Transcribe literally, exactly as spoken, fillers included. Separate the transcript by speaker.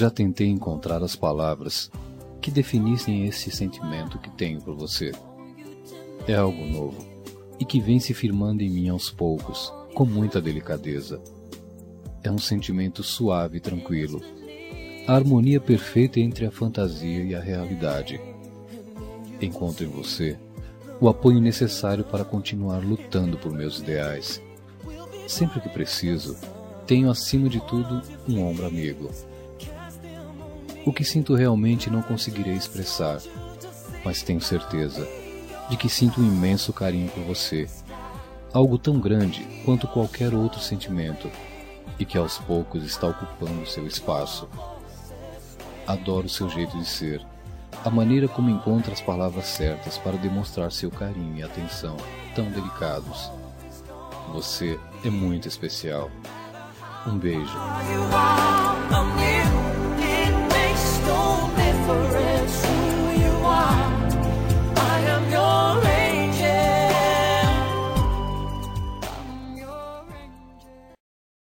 Speaker 1: Já tentei encontrar as palavras que definissem esse sentimento que tenho por você. É algo novo e que vem se firmando em mim aos poucos, com muita delicadeza. É um sentimento suave e tranquilo, a harmonia perfeita entre a fantasia e a realidade. Encontro em você o apoio necessário para continuar lutando por meus ideais. Sempre que preciso, tenho acima de tudo um ombro amigo. O que sinto realmente não conseguirei expressar, mas tenho certeza de que sinto um imenso carinho por você, algo tão grande quanto qualquer outro sentimento, e que aos poucos está ocupando seu espaço. Adoro seu jeito de ser, a maneira como encontra as palavras certas para demonstrar seu carinho e atenção tão delicados. Você é muito especial. Um beijo.